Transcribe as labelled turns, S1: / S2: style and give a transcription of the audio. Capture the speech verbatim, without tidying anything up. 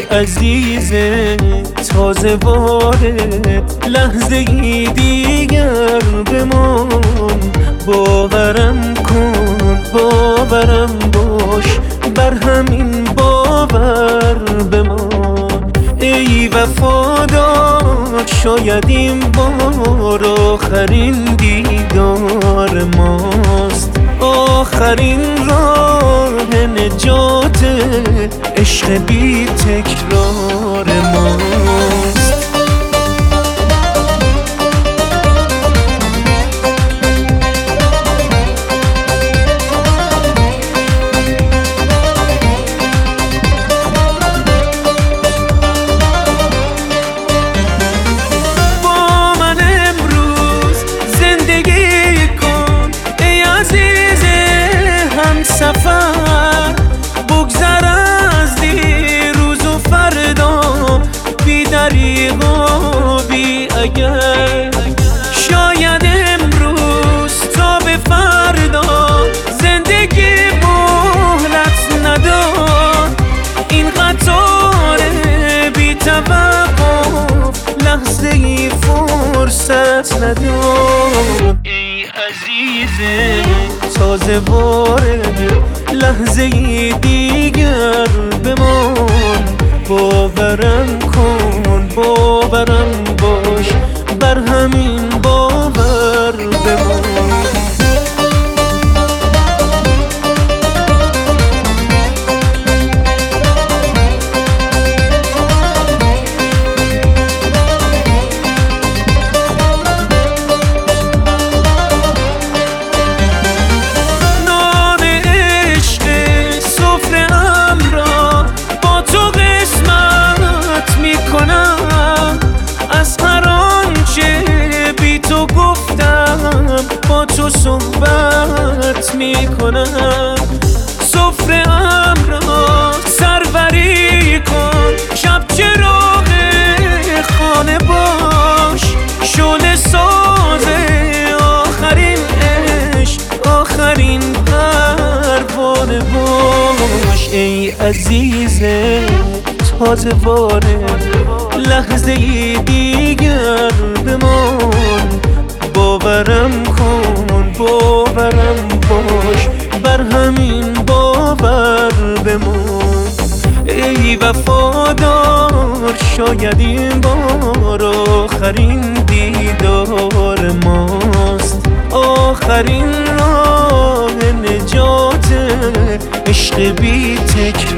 S1: عزیز تازه وارد، لحظه ای دیگر بمان. باورم کن، باورم باش، بر همین باور بمان. ای وفادار، شاید این بار آخرین دیدار ماست، آخرین راه نجات عشق بی تکرار ماست. سفر بگذر از دیروز و فردا، بی دریغ و بی اگر. شاید امروز تا به فردا زندگی مهلت نداد، این قطار بی توقف لحظه ای فرصت نداد. ای عزیز تازه وارد، لحظه ای دیگر بمان. باورم کن، باورم باش، بر همین باور بمان. با تو صحبت میکنم، سفره ام را سروری کن، شب چراغ خانه باش، شعله ساز آخرین عشق، آخرین پروانه باش. ای عزیز تازه وارد، لحظه ای دیگر بمان. باورم کن، باورم باش، بر همین باور بمان. ای وفادار، شاید این بار آخرین دیدار ماست، آخرین راه نجات عشق بی تکرار.